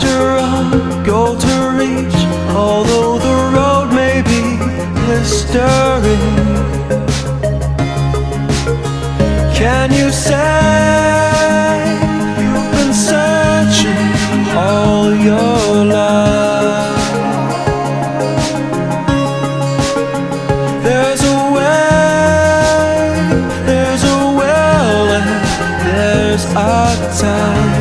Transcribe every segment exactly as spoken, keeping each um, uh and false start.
to run, goal to reach, although the road may be blistering. Can you say you've been searching all your life? There's a way, there's a will, and there's a time.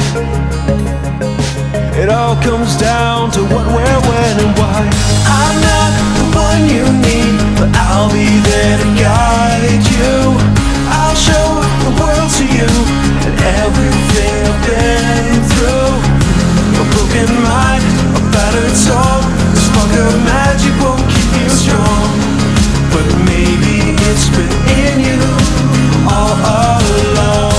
It all comes down to what, where, when, and why. I'm not the one you need, but I'll be there to guide you. I'll show the world to you and everything I've been through. A broken mind, a battered soul, the spark of magic won't keep you strong. But maybe it's been in you all along.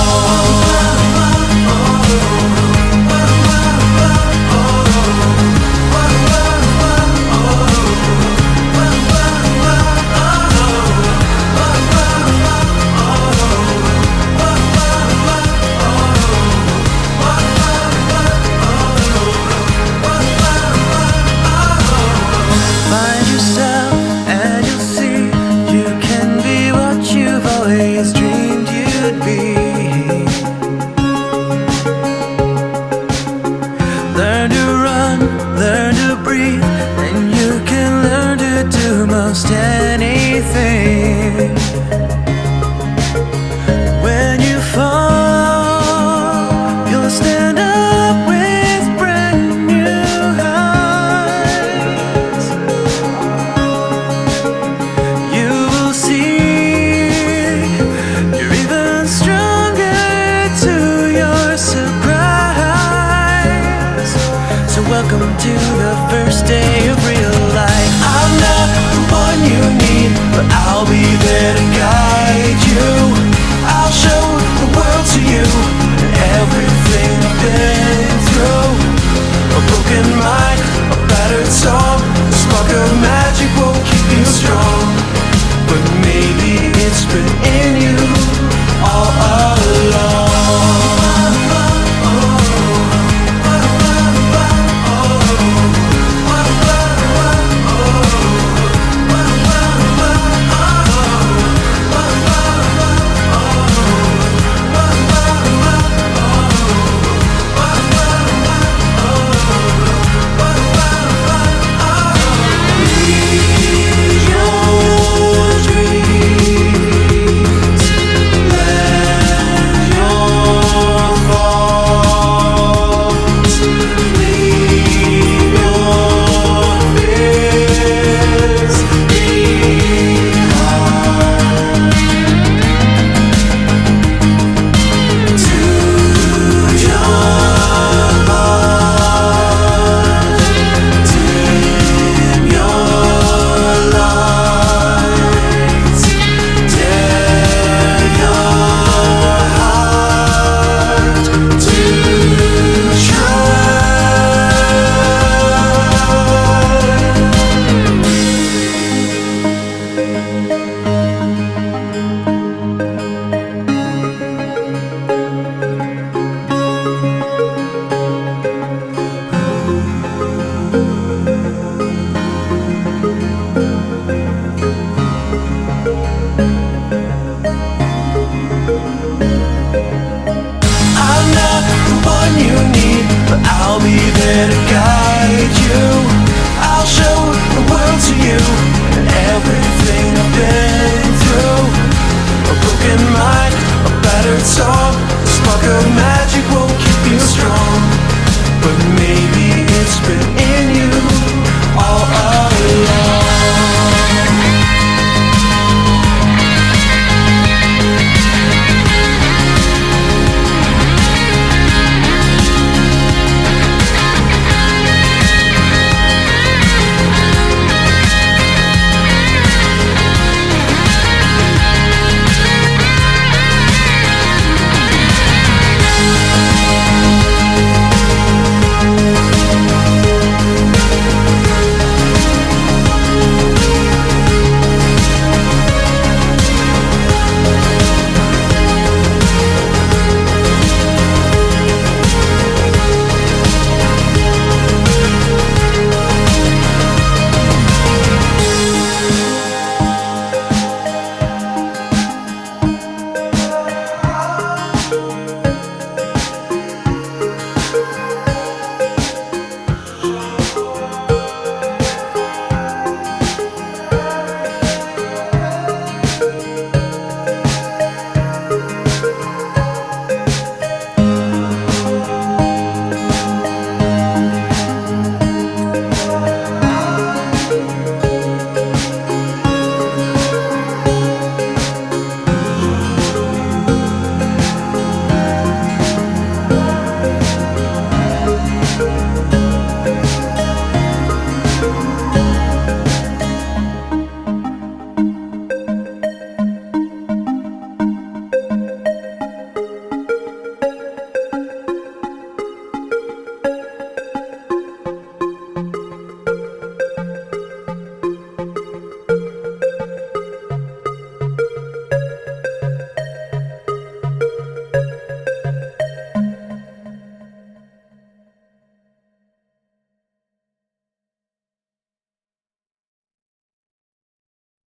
Learn to run, learn to breathe, and you can learn to do most anything. When you fall, you'll stand up with brand new eyes. You will see you're even stronger to your surprise. So welcome to the first day of real life. I'm not the one you need, but I'll be there to guide you. I'll show the world to you and everything I've been